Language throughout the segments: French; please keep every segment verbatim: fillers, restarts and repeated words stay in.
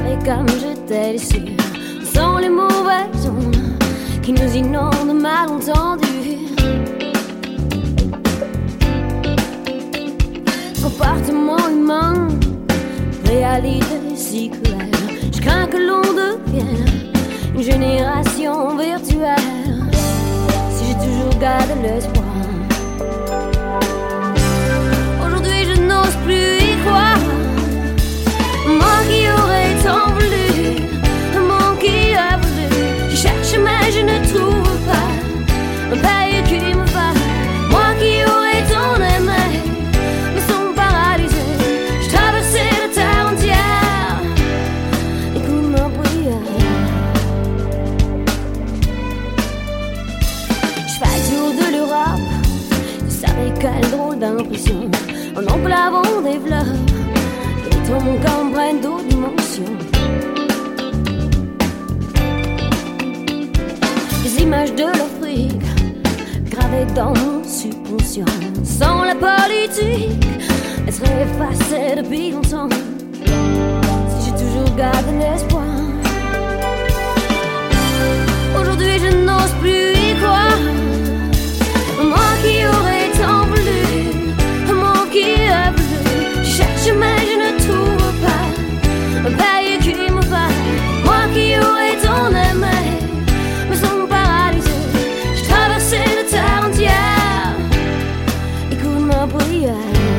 Et comme j'étais déçue, sans les mauvaises ondes qui nous inondent malentendus. Comportement humain, réalité si cruelle. Je crains que l'on devienne une génération virtuelle. Si j'ai toujours gardé l'espoir, aujourd'hui je n'ose plus y croire. Moi qui aurais tant voulu, moi qui a voulu, je cherche mais je ne trouve pas un pays qui me va. Moi qui aurais tant aimé, me sont paralysés. Je traversais la terre entière, écoute ma prière. Je fais le tour de l'Europe, tu savais quelle drôle d'impression. En enclavant des fleurs, mon corps prenne d'autres dimensions. Des images de l'Afrique gravées dans mon subconscient. Sans la politique, elles seraient effacées depuis longtemps. Si j'ai toujours gardé l'espoir, aujourd'hui je n'ose plus y croire. Moi qui aurais tant voulu, moi qui a voulu, je cherche mais je ne trouve pas un pays qui me va. Moi qui aurais tant aimé, me sont paralysés. Je traversais la terre entière, écoute ma prière.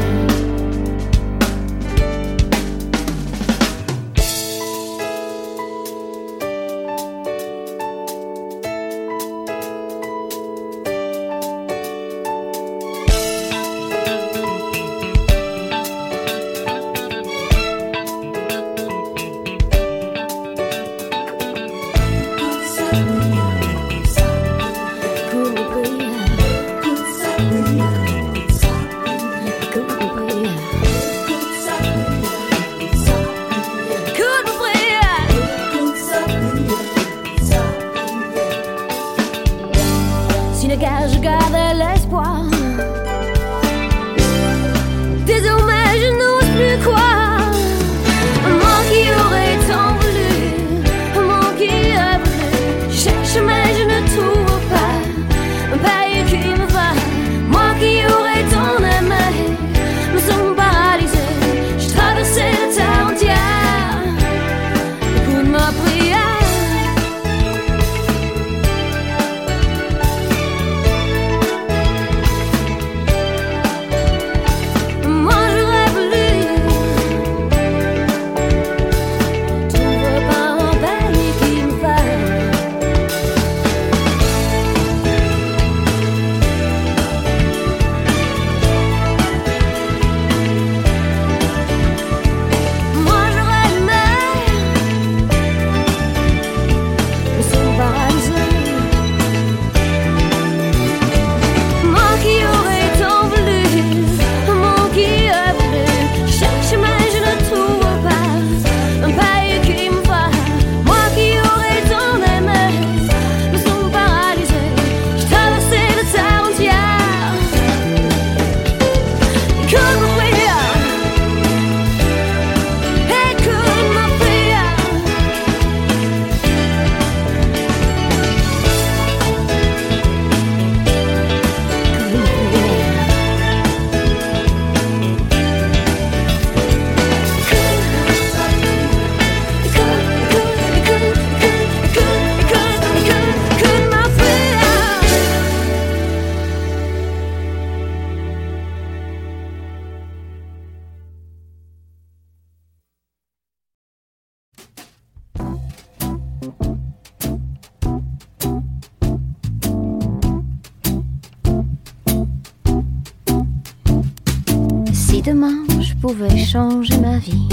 demain je pouvais changer ma vie,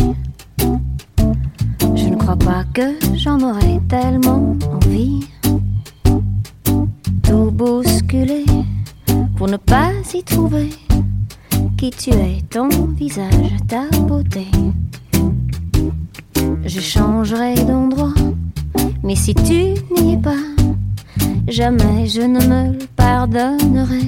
je ne crois pas que j'en aurais tellement envie. Tout bousculer pour ne pas y trouver qui tu es, ton visage, ta beauté. Je changerai d'endroit, mais si tu n'y es pas, jamais je ne me le pardonnerai.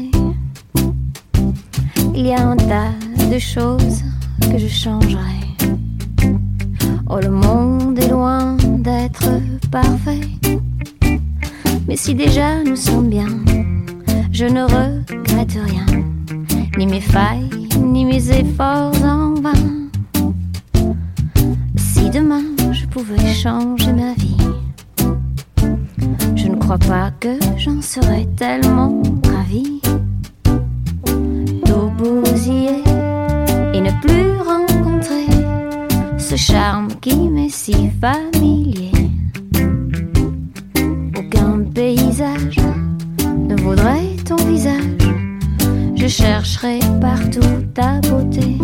Il y a un tas de choses que je changerai. Oh, le monde est loin loin d'être parfait. Mais si déjà nous sommes bien, je ne regrette rien, ni mes failles, ni mes efforts en vain. Si demain je pouvais changer ma vie, je ne crois pas que j'en serais tellement ravie. Tout bousiller et ne plus rencontrer ce charme qui m'est si familier. Aucun paysage ne vaudrait ton visage, je chercherai partout ta beauté.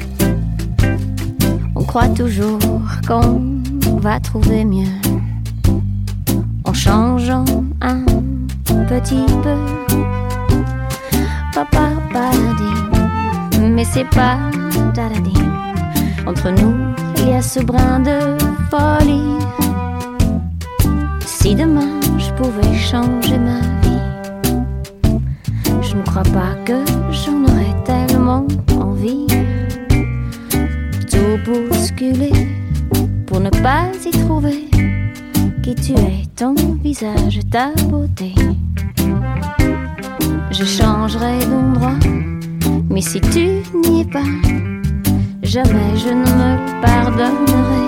On croit toujours qu'on va trouver mieux en changeant un petit peu. Papa paladin, mais c'est pas taladin. Entre nous, il y a ce brin de folie. Si demain je pouvais changer ma vie, je ne crois pas que j'en aurais tellement envie. Tout bousculer pour ne pas y trouver qui tu es, ton visage, ta beauté. Je changerai d'endroit, mais si tu n'y es pas, jamais je ne me pardonnerai.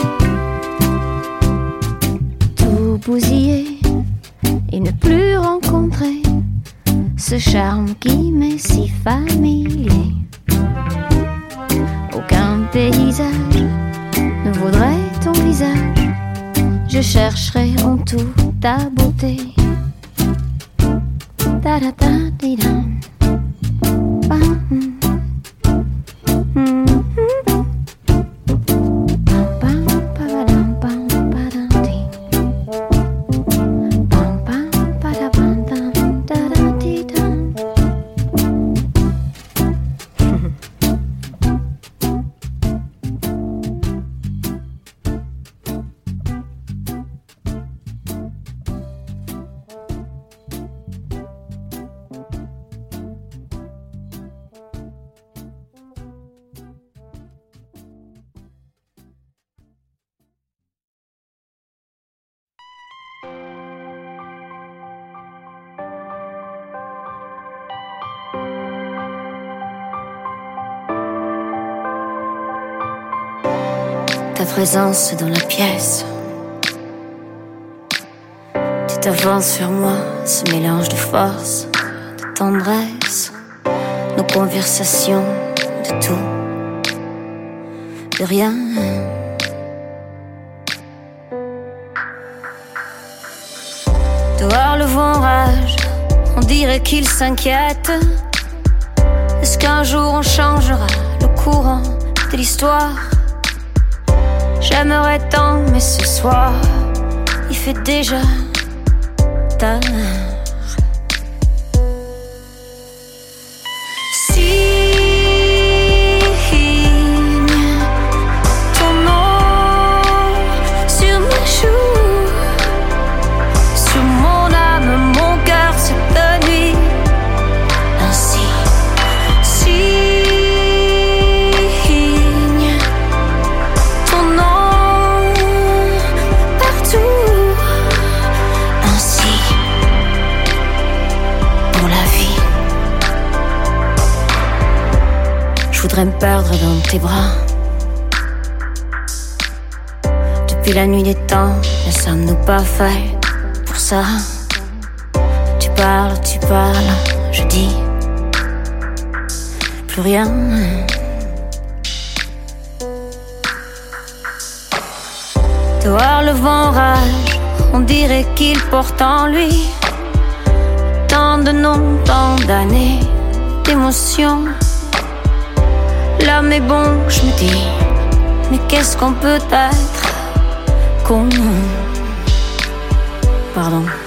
Tout bousiller et ne plus rencontrer ce charme qui m'est si familier. Aucun paysage ne vaudrait ton visage, je chercherai en tout ta beauté. Da da da di da. Ta présence dans la pièce, tu t'avances sur moi, ce mélange de force, de tendresse, nos conversations, de tout, de rien. Dehors le vent rage, on dirait qu'il s'inquiète. Est-ce qu'un jour on changera le courant de l'histoire? J'aimerais tant, mais ce soir, il fait déjà tard. Je voudrais me perdre dans tes bras. Depuis la nuit des temps, ne sommes-nous pas faits pour ça? Tu parles, tu parles, je dis plus rien. Dehors le vent rage, on dirait qu'il porte en lui tant de noms, tant d'années d'émotions. L'homme est bon, je me dis, mais qu'est-ce qu'on peut être con? Pardon.